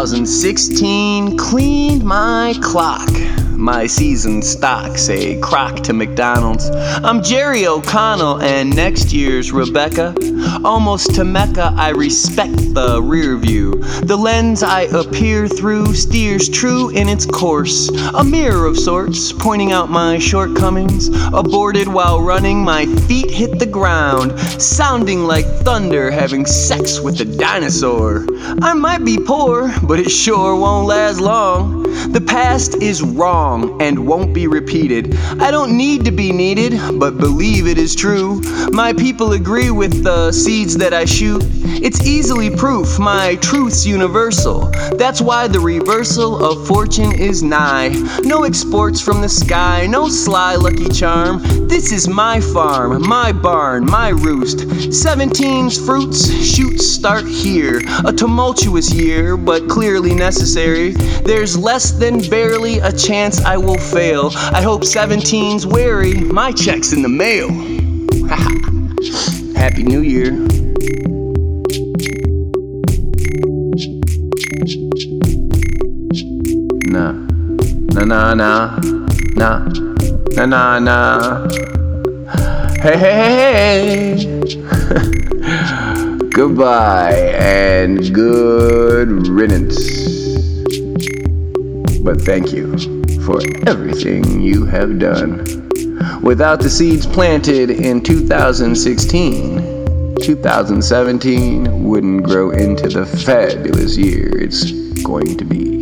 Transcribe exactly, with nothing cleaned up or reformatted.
thousand sixteen cleaned my clock. My seasoned stock say crock to McDonald's. I'm Jerry O'Connell and next year's Rebecca. Almost to Mecca, I respect the rear view. The lens I appear through steers true in its course. A mirror of sorts, pointing out my shortcomings. Aborted while running, my feet hit the ground. Sounding like thunder, having sex with a dinosaur. I might be poor, but it sure won't last long. The past is wrong and won't be repeated. I don't need to be needed, but believe it is true. My people agree with the seeds that I shoot. It's easily proof my truth's universal. That's why the reversal of fortune is nigh. No exports from the sky, no sly lucky charm. This is my farm, my barn, my roost. Seventeen's fruits, shoots start here. A tumultuous year, but clearly necessary. There's less than barely a chance I will fail. I hope seventeen's wary, my check's in the mail. Happy New Year. Nah, nah, nah, nah, nah, nah, nah, nah. Hey, hey, hey, hey. Goodbye and good riddance. But thank you for everything you have done. Without the seeds planted in two thousand sixteen, two thousand seventeen wouldn't grow into the fabulous year it's going to be.